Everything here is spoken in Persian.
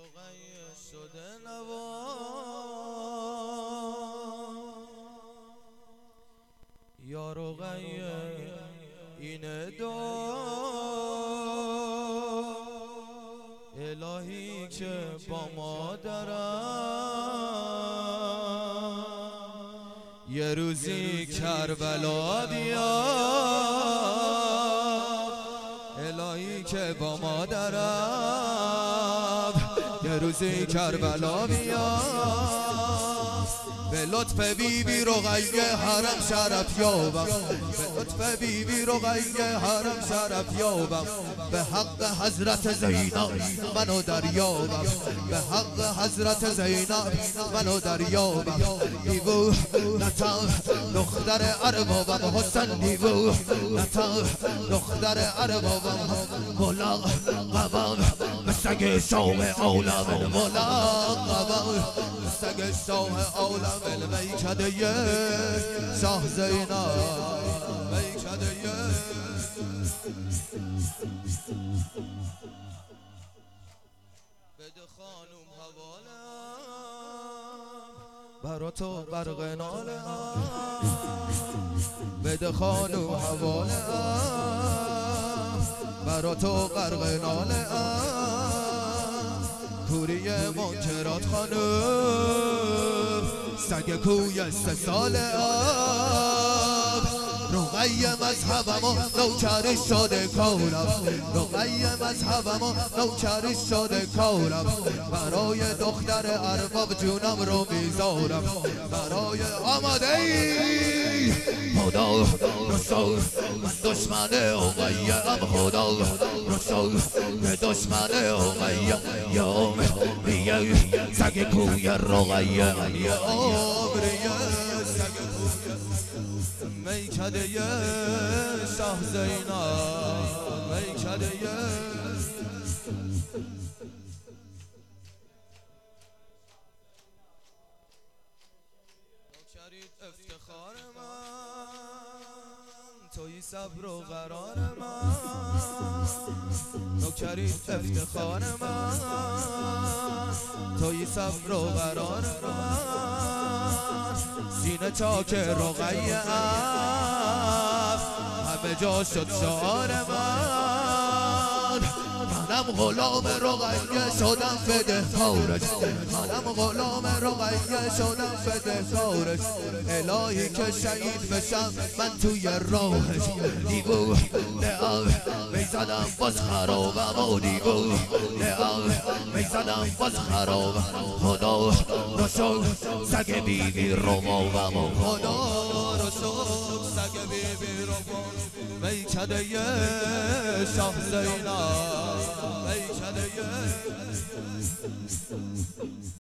رقیه شده نوا یا رقیه اینه دعا الهی که با مادرم یه روزی کربلا بیاد الهی که با مادرم یه روزی کربلا بیاد به لطف بیبی رقیه حرم شرف یابم به لطف بیبی رقیه حرم شرف یابم به حق حضرت زینب منو دریابم به حق حضرت زینب منو دریابم دیو نتا دختر اربابم حسن دیو نتا دختر اربابم مولا قبام سگ شوم عالم مولا قبام سگ شوم عالم المیکده شاه زینب میکده بده خانوم حوالم برا تو غرق نالم بده خانوم حوالم برا تو غرق نالم کوری منکرات خانوم سگ کوی 3 سال آب رقیه مذهبم و نوکرش شده کارم رقیه مذهبم و نوکرش شده کارم برای دختر ارباب جونم رو میذارم برای آماده ای خدا رسول دشمن رقیه ام خدا رسول دشمن رقیه یا عمریه سگ کوی رقیه یا عمریه سگ کوی میکده شاه زینب میکده نوکرید افتخار من توی صبر و قرار من نوکرید افتخار من توی صبر و قرار من سینه چاک رقیه ام همه جا شد شعار منم غلام رقیه شدم فده کارش منم غلام رقیه شدم فده کارش الهی که شهید بشم من توی راهش دیو نعم میزدم باز خرابم و دیو نعم میزدم باز خرابم خدا رسول سگ بیبی ربابم و خدا رسول سگ بیبی ربابم میکده شاه زینب میکده